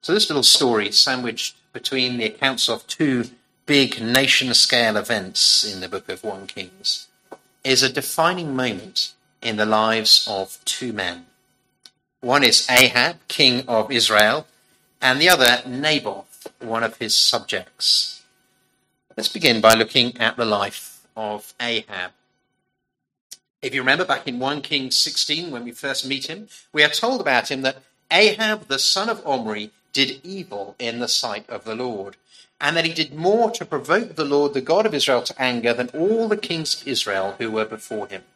So this little story, sandwiched between the accounts of two big nation-scale events in the book of 1 Kings, is a defining moment in the lives of two men. One is Ahab, king of Israel, and the other Naboth, one of his subjects. Let's begin by looking at the life of Ahab. If you remember back in 1 Kings 16, when we first meet him, we are told about him that Ahab, the son of Omri, did evil in the sight of the Lord, and that he did more to provoke the Lord, the God of Israel, to anger than all the kings of Israel who were before him.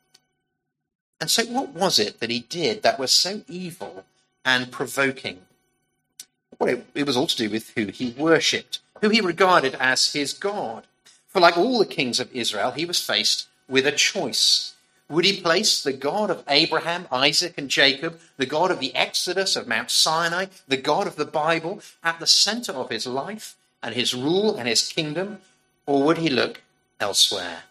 And so what was it that he did that was so evil and provoking? Well, it was all to do with who he worshipped, who he regarded as his God. For like all the kings of Israel, he was faced with a choice. Would he place the God of Abraham, Isaac, and Jacob, the God of the Exodus of Mount Sinai, the God of the Bible, at the center of his life and his rule and his kingdom, or would he look elsewhere?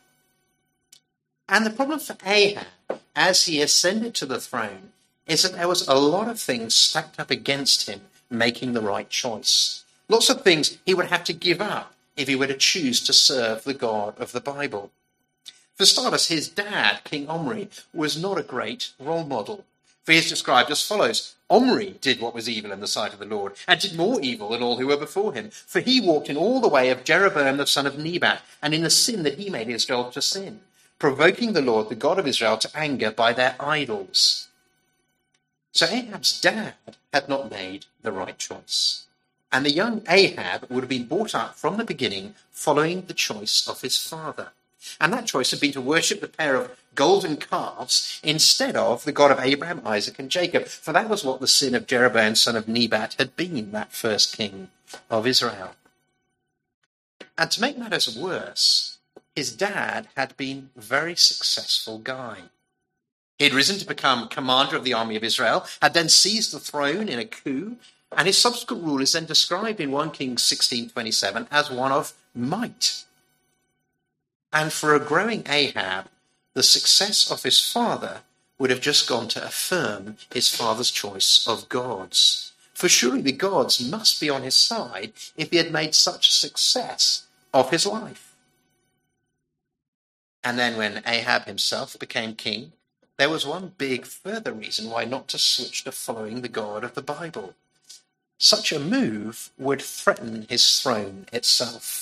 And the problem for Ahab, as he ascended to the throne, is that there was a lot of things stacked up against him making the right choice. Lots of things he would have to give up if he were to choose to serve the God of the Bible. For starters, his dad, King Omri, was not a great role model. For he is described as follows: Omri did what was evil in the sight of the Lord, and did more evil than all who were before him. For he walked in all the way of Jeroboam the son of Nebat, and in the sin that he made Israel to sin, provoking the Lord, the God of Israel, to anger by their idols. So Ahab's dad had not made the right choice. And the young Ahab would have been brought up from the beginning following the choice of his father. And that choice had been to worship the pair of golden calves instead of the God of Abraham, Isaac, and Jacob. For that was what the sin of Jeroboam, son of Nebat, had been, that first king of Israel. And to make matters worse, his dad had been a very successful guy. He had risen to become commander of the army of Israel, had then seized the throne in a coup, and his subsequent rule is then described in 1 Kings 16:27 as one of might. And for a growing Ahab, the success of his father would have just gone to affirm his father's choice of gods. For surely the gods must be on his side if he had made such a success of his life. And then when Ahab himself became king, there was one big further reason why not to switch to following the God of the Bible. Such a move would threaten his throne itself.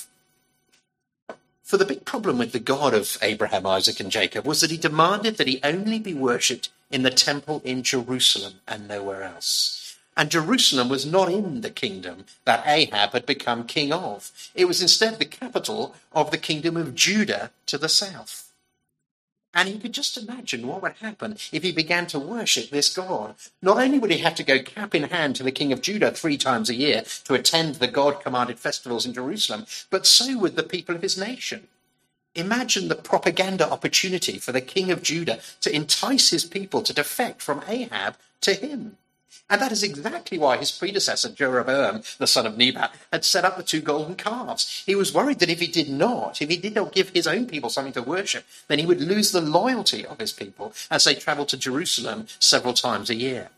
For the big problem with the God of Abraham, Isaac, and Jacob was that he demanded that he only be worshipped in the temple in Jerusalem and nowhere else. And Jerusalem was not in the kingdom that Ahab had become king of. It was instead the capital of the kingdom of Judah to the south. And he could just imagine what would happen if he began to worship this God. Not only would he have to go cap in hand to the king of Judah 3 times a year to attend the God-commanded festivals in Jerusalem, but so would the people of his nation. Imagine the propaganda opportunity for the king of Judah to entice his people to defect from Ahab to him. And that is exactly why his predecessor, Jeroboam, the son of Nebat, had set up the 2 golden calves. He was worried that if he did not give his own people something to worship, then he would lose the loyalty of his people as they traveled to Jerusalem several times a year.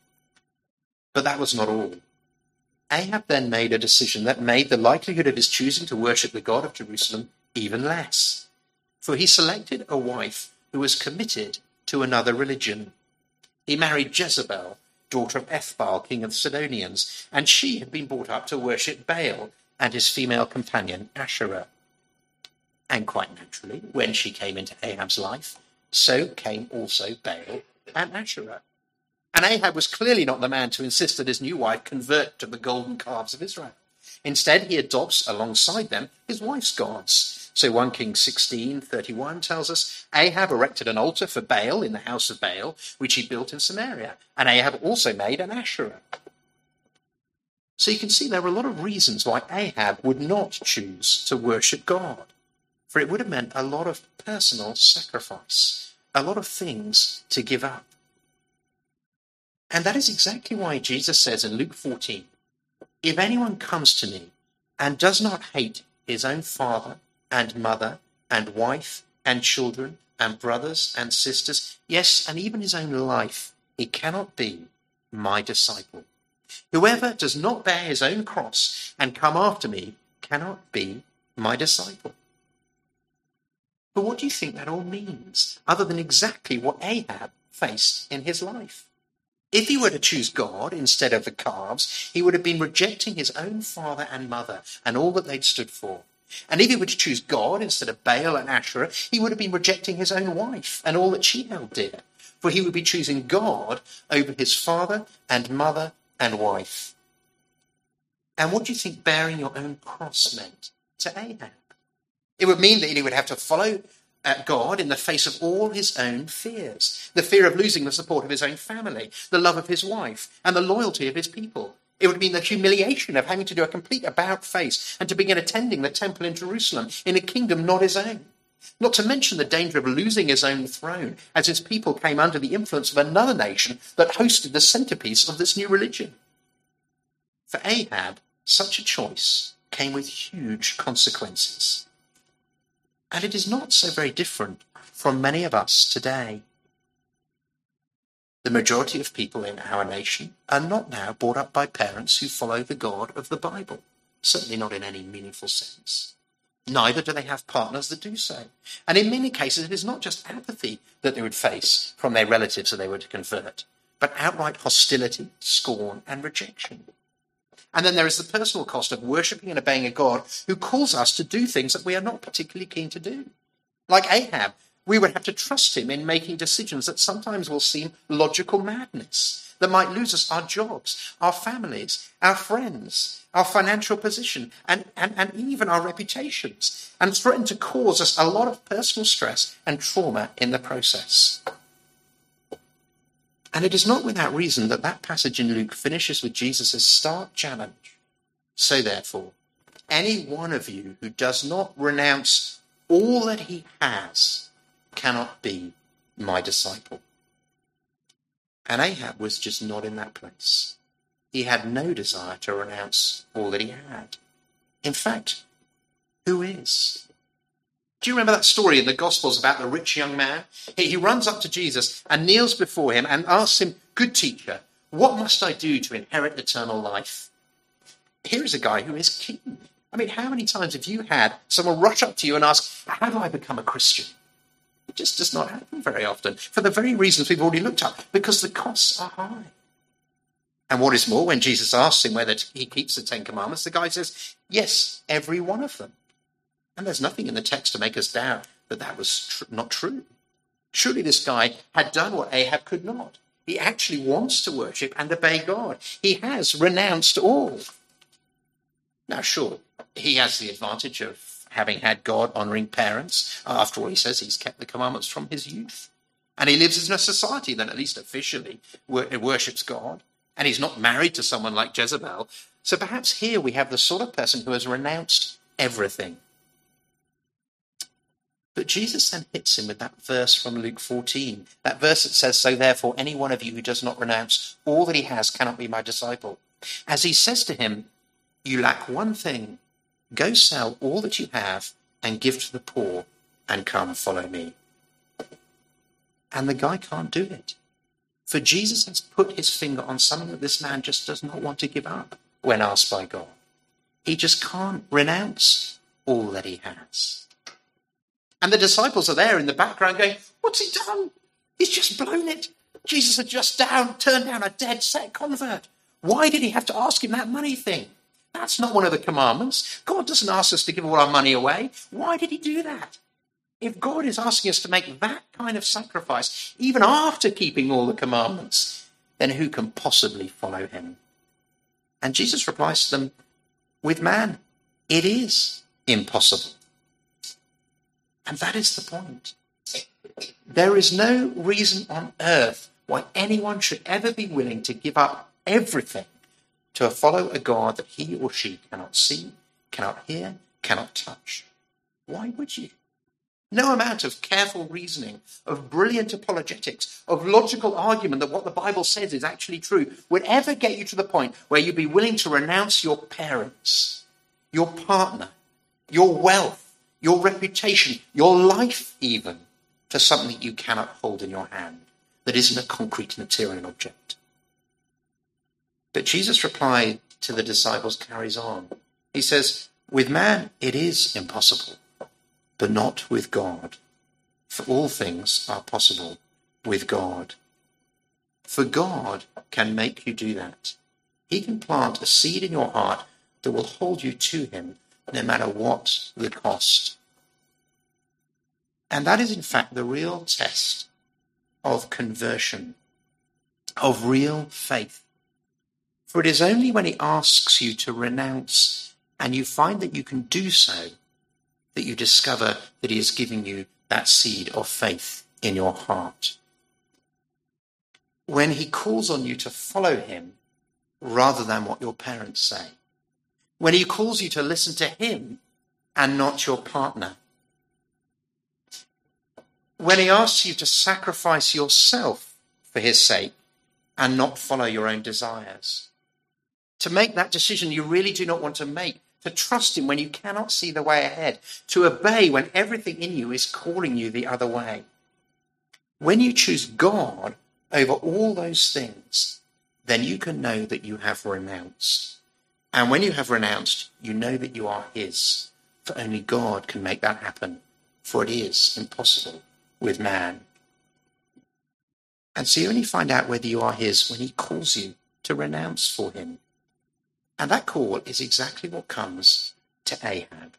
But that was not all. Ahab then made a decision that made the likelihood of his choosing to worship the God of Jerusalem even less. For he selected a wife who was committed to another religion. He married Jezebel, daughter of Ethbaal, king of the Sidonians, and she had been brought up to worship Baal and his female companion Asherah. And quite naturally, when she came into Ahab's life, so came also Baal and Asherah. And Ahab was clearly not the man to insist that his new wife convert to the golden calves of Israel. Instead, he adopts alongside them his wife's gods. So 1 Kings 16:31 tells us, Ahab erected an altar for Baal in the house of Baal, which he built in Samaria. And Ahab also made an Asherah. So you can see there are a lot of reasons why Ahab would not choose to worship God. For it would have meant a lot of personal sacrifice, a lot of things to give up. And that is exactly why Jesus says in Luke 14, if anyone comes to me and does not hate his own father and mother and wife and children and brothers and sisters, yes, and even his own life, he cannot be my disciple. Whoever does not bear his own cross and come after me cannot be my disciple. But what do you think that all means, other than exactly what Ahab faced in his life? If he were to choose God instead of the calves, he would have been rejecting his own father and mother and all that they'd stood for. And if he were to choose God instead of Baal and Asherah, he would have been rejecting his own wife and all that she held dear. For he would be choosing God over his father and mother and wife. And what do you think bearing your own cross meant to Ahab? It would mean that he would have to follow God in the face of all his own fears. The fear of losing the support of his own family, the love of his wife, and the loyalty of his people. It would mean the humiliation of having to do a complete about-face and to begin attending the temple in Jerusalem in a kingdom not his own. Not to mention the danger of losing his own throne as his people came under the influence of another nation that hosted the centerpiece of this new religion. For Ahab, such a choice came with huge consequences. And it is not so very different from many of us today. The majority of people in our nation are not now brought up by parents who follow the God of the Bible, certainly not in any meaningful sense. Neither do they have partners that do so. And in many cases, it is not just apathy that they would face from their relatives that they were to convert, but outright hostility, scorn, and rejection. And then there is the personal cost of worshipping and obeying a God who calls us to do things that we are not particularly keen to do. Like Ahab, we would have to trust him in making decisions that sometimes will seem logical madness, that might lose us our jobs, our families, our friends, our financial position, and even our reputations, and threaten to cause us a lot of personal stress and trauma in the process. And it is not without reason that that passage in Luke finishes with Jesus' stark challenge. So therefore, any one of you who does not renounce all that he has cannot be my disciple. And Ahab was just not in that place. He had no desire to renounce all that he had. In fact, who is? Do you remember that story in the Gospels about the rich young man? He runs up to Jesus and kneels before him and asks him, "Good teacher, what must I do to inherit eternal life?" Here is a guy who is keen. I mean, how many times have you had someone rush up to you and ask, "How do I become a Christian?" It just does not happen very often, for the very reasons we've already looked at, because the costs are high. And what is more, when Jesus asks him whether he keeps the Ten Commandments, the guy says, "Yes, every one of them." And there's nothing in the text to make us doubt that that was not true. Surely this guy had done what Ahab could not. He actually wants to worship and obey God. He has renounced all. Now, sure, he has the advantage of having had God-honouring parents. After all, he says he's kept the commandments from his youth. And he lives in a society that at least officially worships God. And he's not married to someone like Jezebel. So perhaps here we have the sort of person who has renounced everything. But Jesus then hits him with that verse from Luke 14, that verse that says, "So therefore, any one of you who does not renounce all that he has cannot be my disciple." As he says to him, "You lack one thing. Go sell all that you have and give to the poor and come follow me." And the guy can't do it. For Jesus has put his finger on something that this man just does not want to give up when asked by God. He just can't renounce all that he has. And the disciples are there in the background going, "What's he done? He's just blown it. Jesus had just turned down a dead set convert. Why did he have to ask him that money thing? That's not one of the commandments. God doesn't ask us to give all our money away. Why did he do that? If God is asking us to make that kind of sacrifice, even after keeping all the commandments, then who can possibly follow him?" And Jesus replies to them, "With man, it is impossible." And that is the point. There is no reason on earth why anyone should ever be willing to give up everything to follow a God that he or she cannot see, cannot hear, cannot touch. Why would you? No amount of careful reasoning, of brilliant apologetics, of logical argument that what the Bible says is actually true would ever get you to the point where you'd be willing to renounce your parents, your partner, your wealth, your reputation, your life even, for something you cannot hold in your hand that isn't a concrete material object. But Jesus' reply to the disciples carries on. He says, with man it is impossible, but not with God. For all things are possible with God. For God can make you do that. He can plant a seed in your heart that will hold you to him no matter what the cost. And that is in fact the real test of conversion, of real faith. For it is only when he asks you to renounce and you find that you can do so that you discover that he is giving you that seed of faith in your heart. When he calls on you to follow him rather than what your parents say. When he calls you to listen to him and not your partner. When he asks you to sacrifice yourself for his sake and not follow your own desires. To make that decision you really do not want to make. To trust him when you cannot see the way ahead. To obey when everything in you is calling you the other way. When you choose God over all those things, then you can know that you have renounced. And when you have renounced, you know that you are his. For only God can make that happen. For it is impossible with man. And so you only find out whether you are his when he calls you to renounce for him. And that call is exactly what comes to Ahab.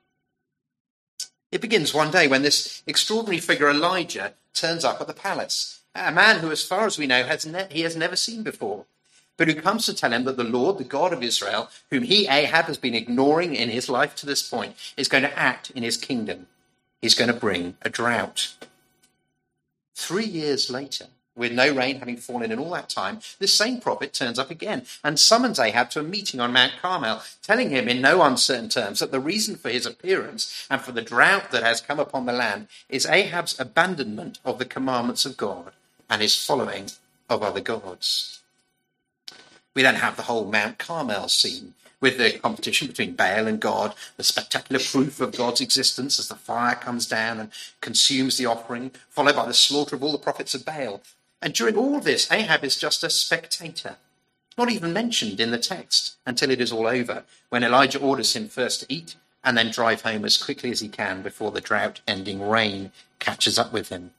It begins one day when this extraordinary figure Elijah turns up at the palace. A man who, as far as we know, he has never seen before, but who comes to tell him that the Lord, the God of Israel, whom he, Ahab, has been ignoring in his life to this point, is going to act in his kingdom. He's going to bring a drought. 3 years later, with no rain having fallen in all that time, this same prophet turns up again and summons Ahab to a meeting on Mount Carmel, telling him in no uncertain terms that the reason for his appearance and for the drought that has come upon the land is Ahab's abandonment of the commandments of God and his following of other gods. We then have the whole Mount Carmel scene, with the competition between Baal and God, the spectacular proof of God's existence as the fire comes down and consumes the offering, followed by the slaughter of all the prophets of Baal. And during all this, Ahab is just a spectator, not even mentioned in the text until it is all over, when Elijah orders him first to eat and then drive home as quickly as he can before the drought-ending rain catches up with him.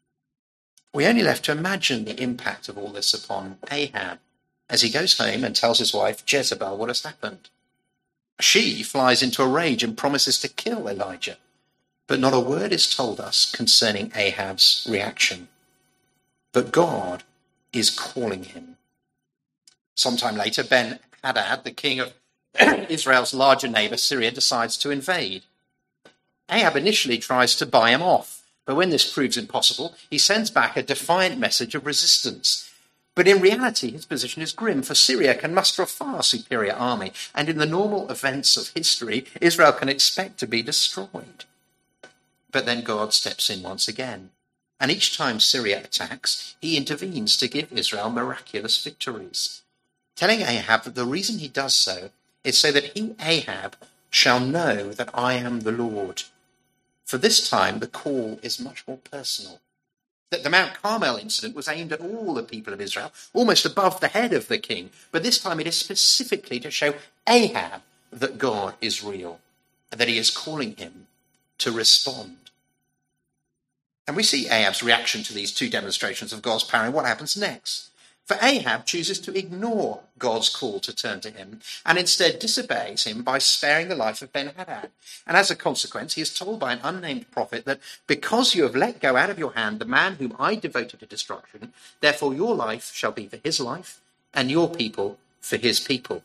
We only left to imagine the impact of all this upon Ahab as he goes home and tells his wife Jezebel what has happened. She flies into a rage and promises to kill Elijah, but not a word is told us concerning Ahab's reaction. But God is calling him. Sometime later, Ben-Hadad, the king of Israel's larger neighbor Syria, decides to invade. Ahab initially tries to buy him off, but when this proves impossible, he sends back a defiant message of resistance. But in reality, his position is grim, for Syria can muster a far superior army, and in the normal events of history, Israel can expect to be destroyed. But then God steps in once again. And each time Syria attacks, he intervenes to give Israel miraculous victories, telling Ahab that the reason he does so is so that he, Ahab, shall know that I am the Lord. For this time, the call is much more personal. That the Mount Carmel incident was aimed at all the people of Israel, almost above the head of the king. But this time it is specifically to show Ahab that God is real, and that he is calling him to respond. And we see Ahab's reaction to these two demonstrations of God's power and what happens next. For Ahab chooses to ignore God's call to turn to him and instead disobeys him by sparing the life of Ben-Hadad. And as a consequence, he is told by an unnamed prophet that because you have let go out of your hand the man whom I devoted to destruction, therefore your life shall be for his life and your people for his people.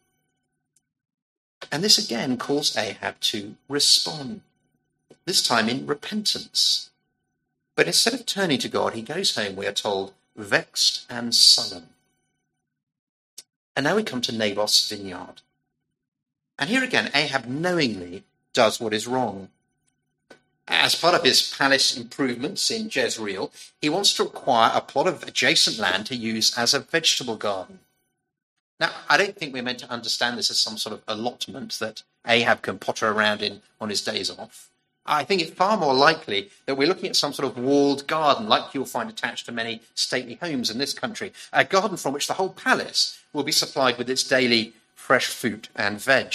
And this again calls Ahab to respond, this time in repentance. But instead of turning to God, he goes home, we are told, vexed and sullen. And now we come to Naboth's vineyard. And here again, Ahab knowingly does what is wrong. As part of his palace improvements in Jezreel, he wants to acquire a plot of adjacent land to use as a vegetable garden. Now, I don't think we're meant to understand this as some sort of allotment that Ahab can potter around in on his days off. I think it's far more likely that we're looking at some sort of walled garden, like you'll find attached to many stately homes in this country, a garden from which the whole palace will be supplied with its daily fresh fruit and veg.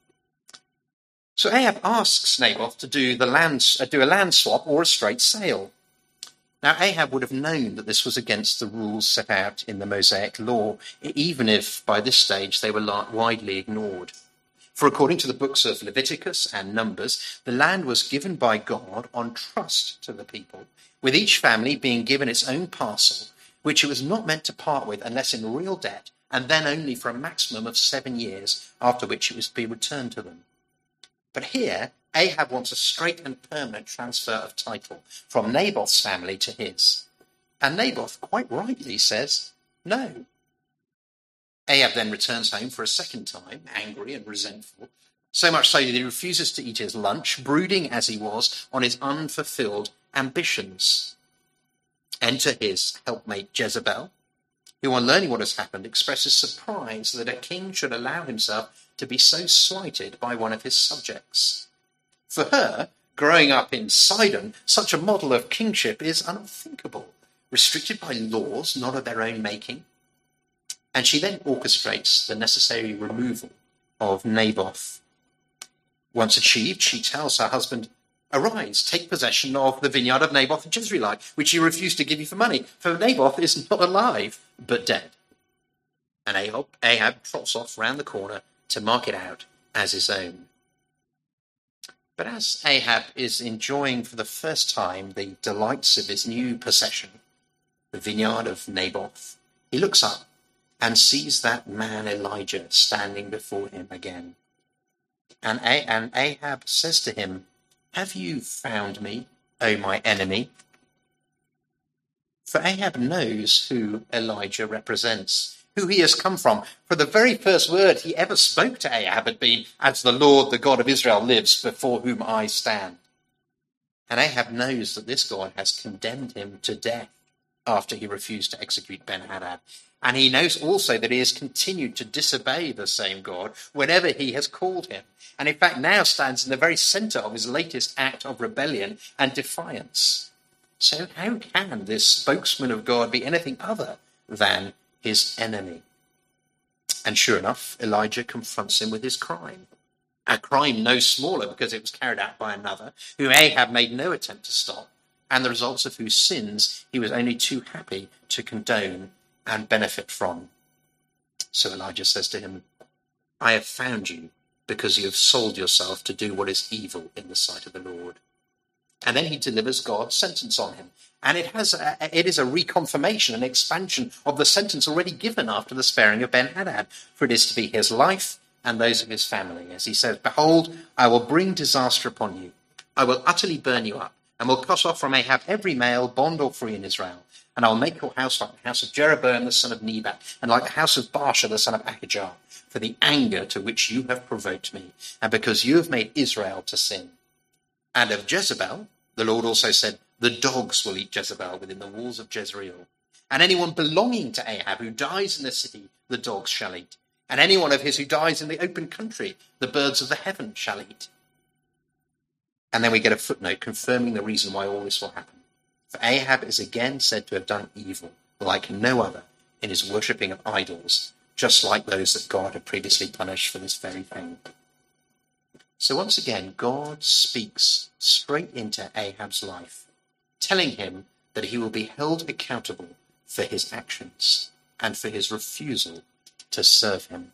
So Ahab asks Naboth to do a land swap or a straight sale. Now, Ahab would have known that this was against the rules set out in the Mosaic law, even if by this stage they were widely ignored. For according to the books of Leviticus and Numbers, the land was given by God on trust to the people, with each family being given its own parcel, which it was not meant to part with unless in real debt, and then only for a maximum of 7 years, after which it was to be returned to them. But here, Ahab wants a straight and permanent transfer of title from Naboth's family to his. And Naboth quite rightly says no. Ahab then returns home for a second time, angry and resentful, so much so that he refuses to eat his lunch, brooding as he was on his unfulfilled ambitions. Enter his helpmate Jezebel, who on learning what has happened expresses surprise that a king should allow himself to be so slighted by one of his subjects. For her, growing up in Sidon, such a model of kingship is unthinkable, restricted by laws not of their own making. And she then orchestrates the necessary removal of Naboth. Once achieved, she tells her husband, "Arise, take possession of the vineyard of Naboth the Jezreelite, which he refused to give you for money, for Naboth is not alive, but dead." And Ahab trots off round the corner to mark it out as his own. But as Ahab is enjoying for the first time the delights of his new possession, the vineyard of Naboth, he looks up and sees that man Elijah standing before him again. And Ahab says to him, "Have you found me, O my enemy?" For Ahab knows who Elijah represents, who he has come from. For the very first word he ever spoke to Ahab had been, "As the Lord, the God of Israel, lives, before whom I stand." And Ahab knows that this God has condemned him to death after he refused to execute Ben-Hadad. And he knows also that he has continued to disobey the same God whenever he has called him, and in fact now stands in the very centre of his latest act of rebellion and defiance. So how can this spokesman of God be anything other than his enemy? And sure enough, Elijah confronts him with his crime. A crime no smaller because it was carried out by another, who Ahab made no attempt to stop, and the results of whose sins he was only too happy to condone and benefit from. So Elijah says to him, "I have found you because you have sold yourself to do what is evil in the sight of the Lord." And then he delivers God's sentence on him. And it is a reconfirmation and expansion of the sentence already given after the sparing of Ben-Hadad, for it is to be his life and those of his family. As he says, "Behold, I will bring disaster upon you. I will utterly burn you up, and will cut off from Ahab every male, bond or free in Israel. And I will make your house like the house of Jeroboam the son of Nebat, and like the house of Baasha the son of Ahijah, for the anger to which you have provoked me, and because you have made Israel to sin." And of Jezebel, the Lord also said, "The dogs will eat Jezebel within the walls of Jezreel. And anyone belonging to Ahab who dies in the city, the dogs shall eat. And anyone of his who dies in the open country, the birds of the heaven shall eat." And then we get a footnote confirming the reason why all this will happen. For Ahab is again said to have done evil, like no other, in his worshipping of idols, just like those that God had previously punished for this very thing. So once again, God speaks straight into Ahab's life, telling him that he will be held accountable for his actions and for his refusal to serve him.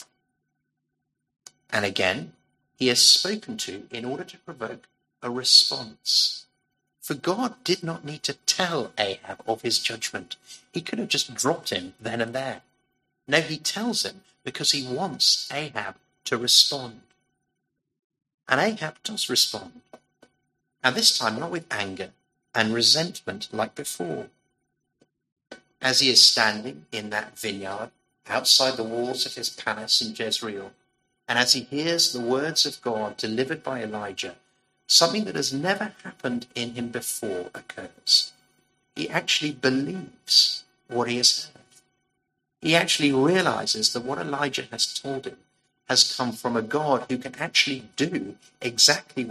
And again, he is spoken to in order to provoke a response. For God did not need to tell Ahab of his judgment. He could have just dropped him then and there. No, he tells him because he wants Ahab to respond. And Ahab does respond. And this time not with anger and resentment like before. As he is standing in that vineyard outside the walls of his palace in Jezreel, and as he hears the words of God delivered by Elijah, something that has never happened in him before occurs. He actually believes what he has heard. He actually realizes that what Elijah has told him has come from a God who can actually do exactly what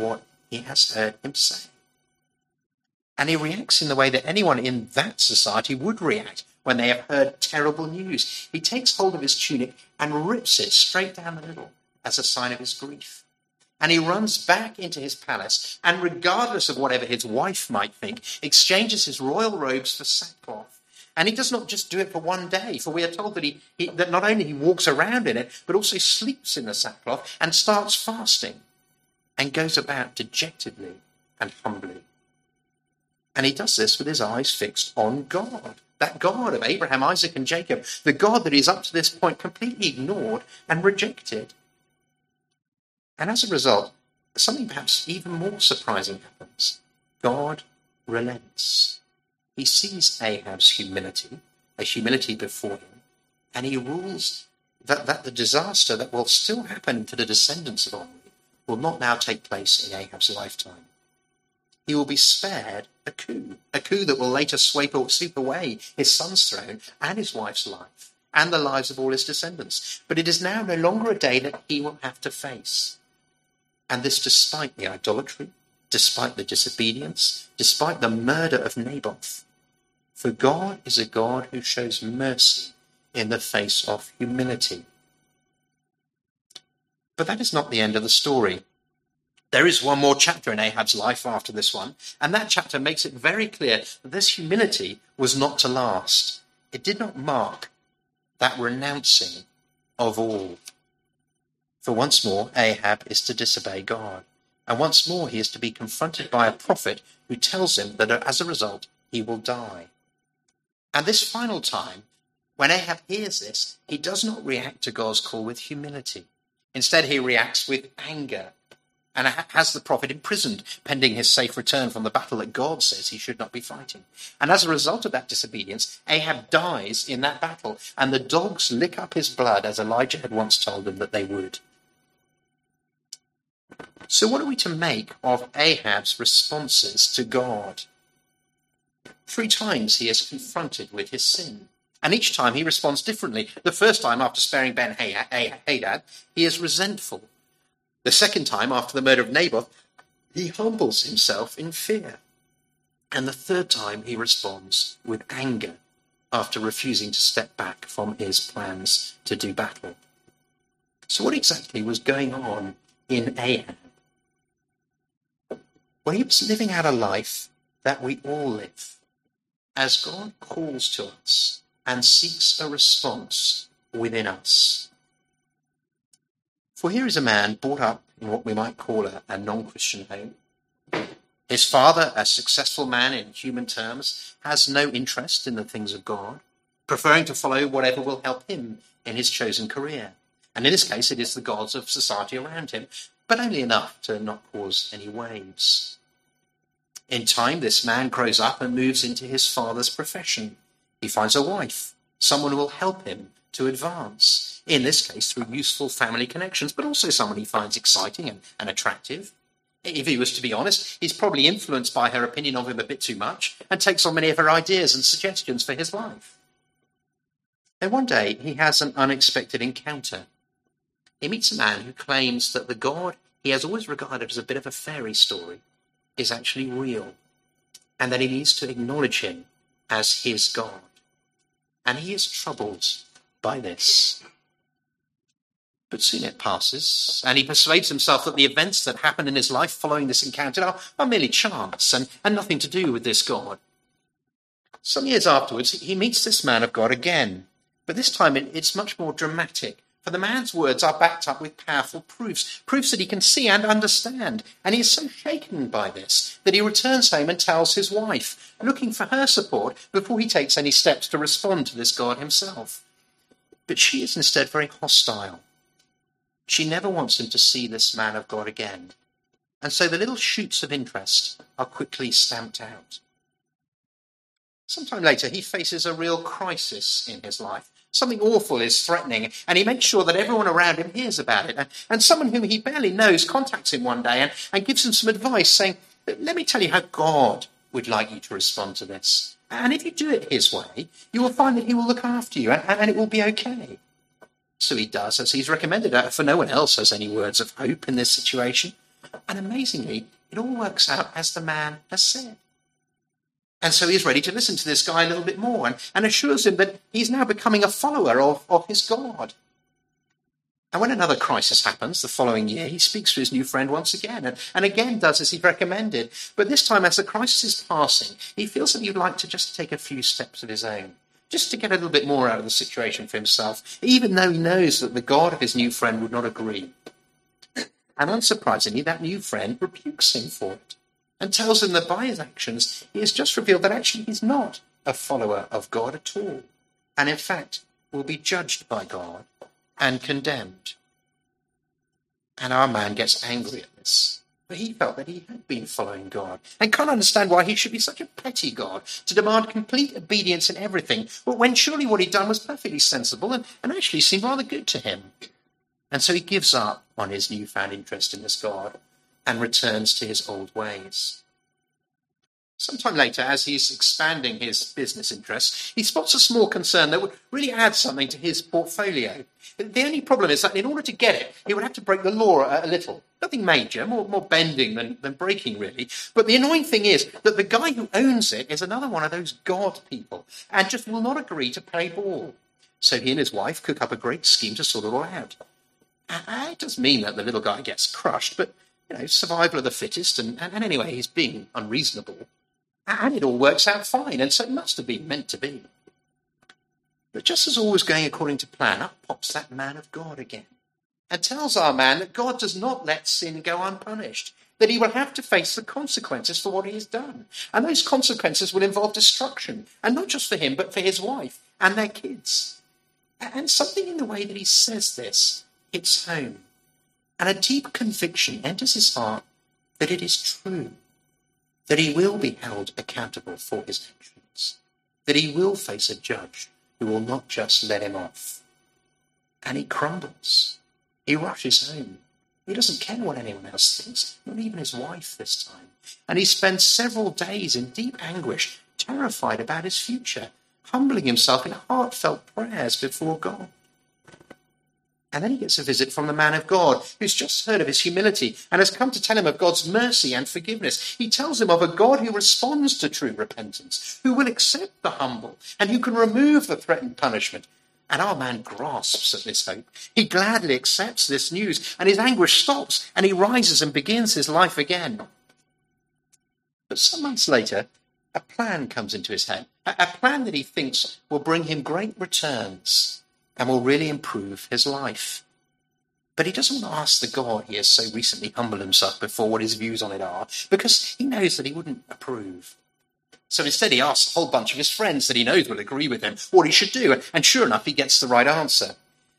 he has heard him say. And he reacts in the way that anyone in that society would react when they have heard terrible news. He takes hold of his tunic and rips it straight down the middle as a sign of his grief. And he runs back into his palace and, regardless of whatever his wife might think, exchanges his royal robes for sackcloth. And he does not just do it for one day, for we are told that that not only he walks around in it, but also sleeps in the sackcloth and starts fasting and goes about dejectedly and humbly. And he does this with his eyes fixed on God, that God of Abraham, Isaac, and Jacob, the God that he's up to this point completely ignored and rejected. And as a result, something perhaps even more surprising happens. God relents. He sees Ahab's humility, a humility before him, and he rules that the disaster that will still happen to the descendants of Omri will not now take place in Ahab's lifetime. He will be spared a coup that will later sweep away his son's throne and his wife's life and the lives of all his descendants. But it is now no longer a day that he will have to face. And this despite the idolatry, despite the disobedience, despite the murder of Naboth. For God is a God who shows mercy in the face of humility. But that is not the end of the story. There is one more chapter in Ahab's life after this one, and that chapter makes it very clear that this humility was not to last. It did not mark that renouncing of all. For once more, Ahab is to disobey God, and once more he is to be confronted by a prophet who tells him that as a result he will die. And this final time, when Ahab hears this, he does not react to God's call with humility. Instead, he reacts with anger and has the prophet imprisoned, pending his safe return from the battle that God says he should not be fighting. And as a result of that disobedience, Ahab dies in that battle, and the dogs lick up his blood, as Elijah had once told them that they would. So what are we to make of Ahab's responses to God? 3 times he is confronted with his sin, and each time he responds differently. The first time, after sparing Ben-Hadad, he is resentful. The second time, after the murder of Naboth, he humbles himself in fear. And the third time, he responds with anger after refusing to step back from his plans to do battle. So what exactly was going on in Ahab? Well, he was living out a life that we all live, as God calls to us and seeks a response within us. For here is a man brought up in what we might call a non-Christian home. His father, a successful man in human terms, has no interest in the things of God, preferring to follow whatever will help him in his chosen career. And in this case, it is the gods of society around him, but only enough to not cause any waves. In time, this man grows up and moves into his father's profession. He finds a wife, someone who will help him to advance, in this case through useful family connections, but also someone he finds exciting and attractive. If he was to be honest, he's probably influenced by her opinion of him a bit too much and takes on many of her ideas and suggestions for his life. Then one day he has an unexpected encounter. He meets a man who claims that the God he has always regarded as a bit of a fairy story is actually real, and that he needs to acknowledge him as his God. And he is troubled by this. But soon it passes, and he persuades himself that the events that happen in his life following this encounter are merely chance and nothing to do with this God. Some years afterwards, he meets this man of God again, but this time it's much more dramatic, for the man's words are backed up with powerful proofs that he can see and understand, and he is so shaken by this that he returns home and tells his wife, looking for her support before he takes any steps to respond to this God himself. But she is instead very hostile. She never wants him to see this man of God again, and so the little shoots of interest are quickly stamped out. Sometime later, he faces a real crisis in his life. Something awful is threatening, and he makes sure that everyone around him hears about it. And someone whom he barely knows contacts him one day and gives him some advice, saying, "Let me tell you how God would like you to respond to this. And if you do it his way, you will find that he will look after you, and it will be okay." So he does as he's recommended, for no one else has any words of hope in this situation. And amazingly, it all works out as the man has said. And so he's ready to listen to this guy a little bit more and assures him that he's now becoming a follower of his God. And when another crisis happens the following year, he speaks to his new friend once again and again does as he'd recommended. But this time, as the crisis is passing, he feels that he'd like to just take a few steps of his own, just to get a little bit more out of the situation for himself, even though he knows that the God of his new friend would not agree. And unsurprisingly, that new friend rebukes him for it and tells him that by his actions, he has just revealed that actually he's not a follower of God at all, and in fact will be judged by God and condemned. And our man gets angry at this, for he felt that he had been following God and can't understand why he should be such a petty God to demand complete obedience in everything, when surely what he'd done was perfectly sensible and actually seemed rather good to him. And so he gives up on his newfound interest in this God and returns to his old ways. Sometime later, as he's expanding his business interests, he spots a small concern that would really add something to his portfolio. The only problem is that in order to get it, he would have to break the law a little. Nothing major, more bending than breaking, really. But the annoying thing is that the guy who owns it is another one of those God people and just will not agree to play ball. So he and his wife cook up a great scheme to sort it all out. It does mean that the little guy gets crushed, but, survival of the fittest, and anyway, he's being unreasonable. And it all works out fine, and so it must have been meant to be. But just as all was going according to plan, up pops that man of God again, and tells our man that God does not let sin go unpunished, that he will have to face the consequences for what he has done. And those consequences will involve destruction, and not just for him, but for his wife and their kids. And something in the way that he says this hits home, and a deep conviction enters his heart that it is true, that he will be held accountable for his actions, that he will face a judge who will not just let him off. And he crumbles. He rushes home. He doesn't care what anyone else thinks, not even his wife this time. And he spends several days in deep anguish, terrified about his future, humbling himself in heartfelt prayers before God. And then he gets a visit from the man of God, who's just heard of his humility and has come to tell him of God's mercy and forgiveness. He tells him of a God who responds to true repentance, who will accept the humble, and who can remove the threatened punishment. And our man grasps at this hope. He gladly accepts this news, and his anguish stops, and he rises and begins his life again. But some months later, a plan comes into his head, a plan that he thinks will bring him great returns and will really improve his life. But he doesn't want to ask the God he has so recently humbled himself before what his views on it are, because he knows that he wouldn't approve. So instead he asks a whole bunch of his friends that he knows will agree with him what he should do, and sure enough, he gets the right answer.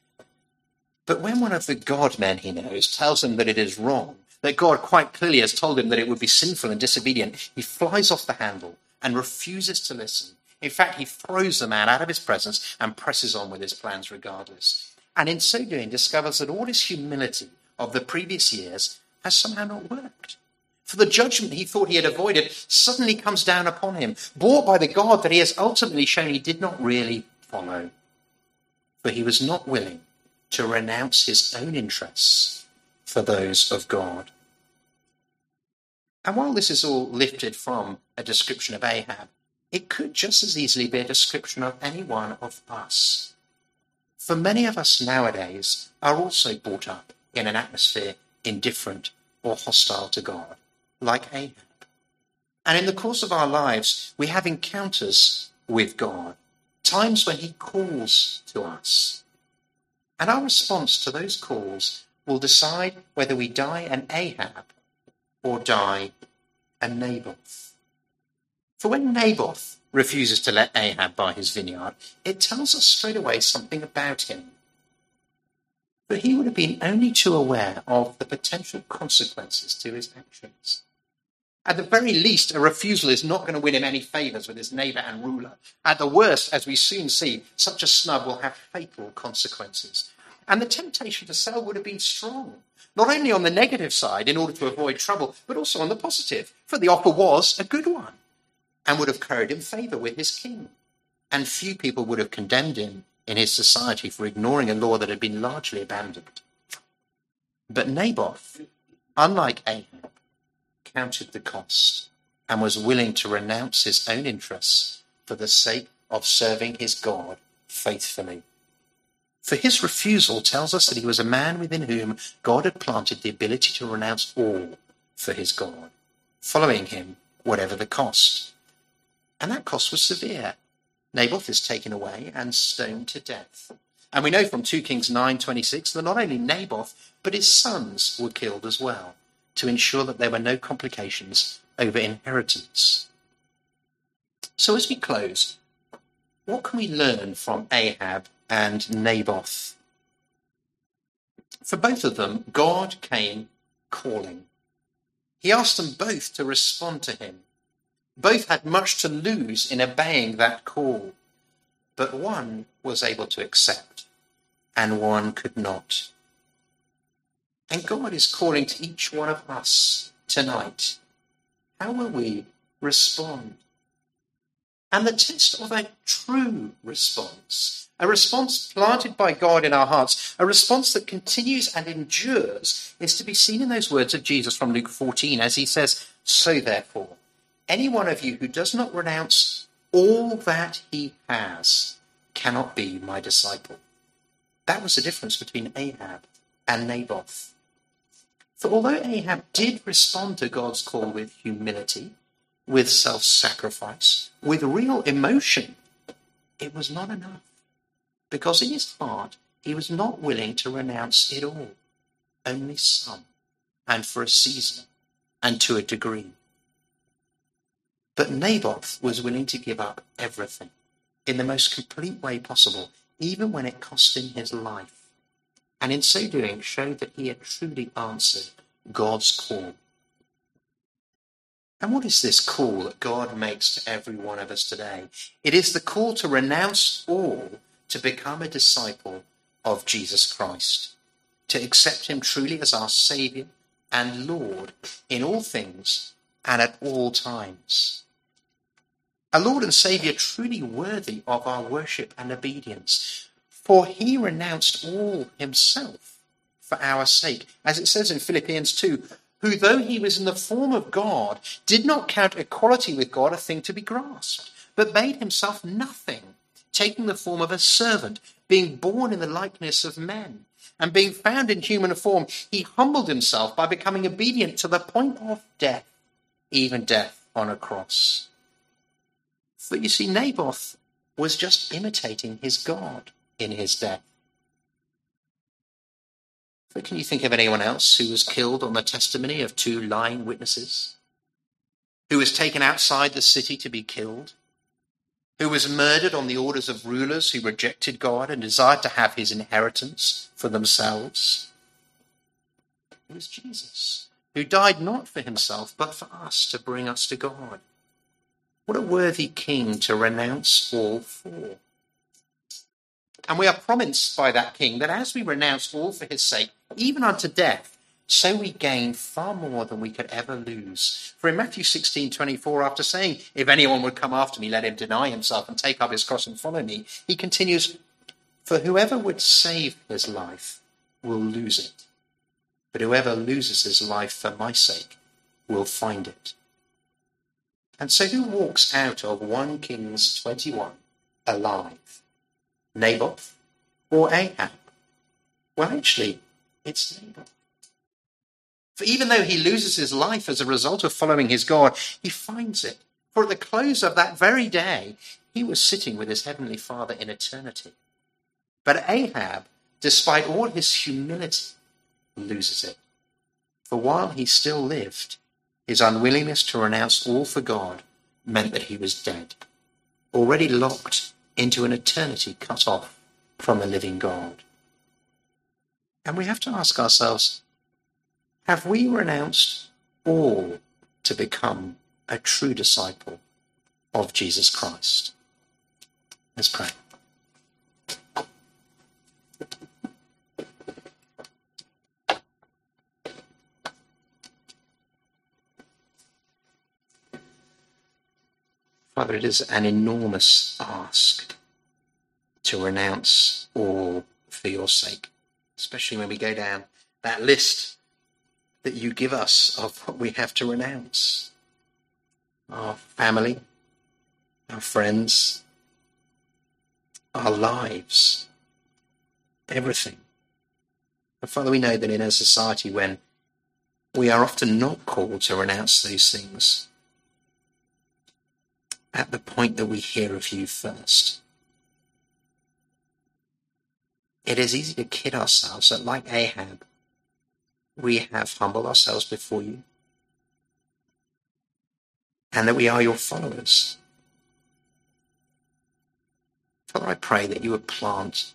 But when one of the God men he knows tells him that it is wrong, that God quite clearly has told him that it would be sinful and disobedient, he flies off the handle and refuses to listen. In fact, he throws the man out of his presence and presses on with his plans regardless. And in so doing, discovers that all his humility of the previous years has somehow not worked. For the judgment he thought he had avoided suddenly comes down upon him, brought by the God that he has ultimately shown he did not really follow. For he was not willing to renounce his own interests for those of God. And while this is all lifted from a description of Ahab, it could just as easily be a description of any one of us. For many of us nowadays are also brought up in an atmosphere indifferent or hostile to God, like Ahab. And in the course of our lives, we have encounters with God, times when he calls to us. And our response to those calls will decide whether we die an Ahab or die a Naboth. For when Naboth refuses to let Ahab buy his vineyard, it tells us straight away something about him. But he would have been only too aware of the potential consequences to his actions. At the very least, a refusal is not going to win him any favours with his neighbour and ruler. At the worst, as we soon see, such a snub will have fatal consequences. And the temptation to sell would have been strong, not only on the negative side in order to avoid trouble, but also on the positive, for the offer was a good one, and would have carried him favour with his king. And few people would have condemned him in his society for ignoring a law that had been largely abandoned. But Naboth, unlike Ahab, counted the cost and was willing to renounce his own interests for the sake of serving his God faithfully. For his refusal tells us that he was a man within whom God had planted the ability to renounce all for his God, following him whatever the cost. And that cost was severe. Naboth is taken away and stoned to death. And we know from 2 Kings 9:26 that not only Naboth, but his sons were killed as well, to ensure that there were no complications over inheritance. So as we close, what can we learn from Ahab and Naboth? For both of them, God came calling. He asked them both to respond to him. Both had much to lose in obeying that call, but one was able to accept and one could not. And God is calling to each one of us tonight. How will we respond? And the test of a true response, a response planted by God in our hearts, a response that continues and endures, is to be seen in those words of Jesus from Luke 14, as he says, "So therefore, any one of you who does not renounce all that he has cannot be my disciple." That was the difference between Ahab and Naboth. For although Ahab did respond to God's call with humility, with self-sacrifice, with real emotion, it was not enough. Because in his heart, he was not willing to renounce it all. Only some, and for a season, and to a degree. But Naboth was willing to give up everything in the most complete way possible, even when it cost him his life. And in so doing, showed that he had truly answered God's call. And what is this call that God makes to every one of us today? It is the call to renounce all to become a disciple of Jesus Christ, to accept him truly as our Saviour and Lord in all things and at all times. A Lord and Saviour truly worthy of our worship and obedience, for he renounced all himself for our sake. As it says in Philippians 2, who though he was in the form of God, did not count equality with God a thing to be grasped, but made himself nothing, taking the form of a servant, being born in the likeness of men. And being found in human form, he humbled himself by becoming obedient to the point of death, even death on a cross. But you see, Naboth was just imitating his God in his death. But can you think of anyone else who was killed on the testimony of two lying witnesses? Who was taken outside the city to be killed? Who was murdered on the orders of rulers who rejected God and desired to have his inheritance for themselves? It was Jesus, who died not for himself, but for us, to bring us to God. What a worthy king to renounce all for. And we are promised by that king that as we renounce all for his sake, even unto death, so we gain far more than we could ever lose. For in Matthew 16:24, after saying, if anyone would come after me, let him deny himself and take up his cross and follow me, he continues, for whoever would save his life will lose it. But whoever loses his life for my sake will find it. And so who walks out of 1 Kings 21 alive? Naboth or Ahab? Well, actually, it's Naboth. For even though he loses his life as a result of following his God, he finds it. For at the close of that very day, he was sitting with his heavenly Father in eternity. But Ahab, despite all his humility, loses it. For while he still lived, his unwillingness to renounce all for God meant that he was dead, already locked into an eternity cut off from the living God. And we have to ask ourselves, have we renounced all to become a true disciple of Jesus Christ? Let's pray. Father, it is an enormous ask to renounce all for your sake, especially when we go down that list that you give us of what we have to renounce. Our family, our friends, our lives, everything. And Father, we know that in a society when we are often not called to renounce those things, at the point that we hear of you first, it is easy to kid ourselves that, like Ahab, we have humbled ourselves before you and that we are your followers. Father, I pray that you would plant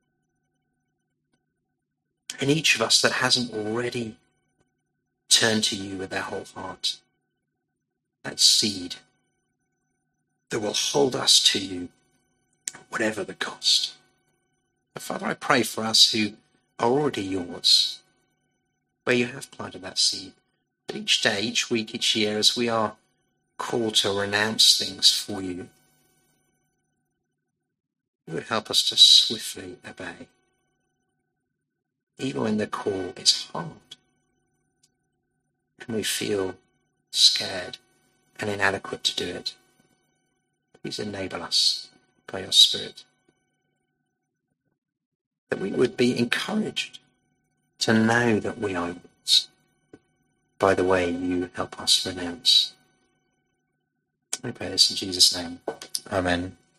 in each of us that hasn't already turned to you with their whole heart that seed that will hold us to you, whatever the cost. But Father, I pray for us who are already yours, where you have planted that seed, that each day, each week, each year, as we are called to renounce things for you, you would help us to swiftly obey, even when the call is hard and we feel scared and inadequate to do it. Please enable us by your Spirit, that we would be encouraged to know that we are yours by the way you help us renounce. I pray this in Jesus' name. Amen.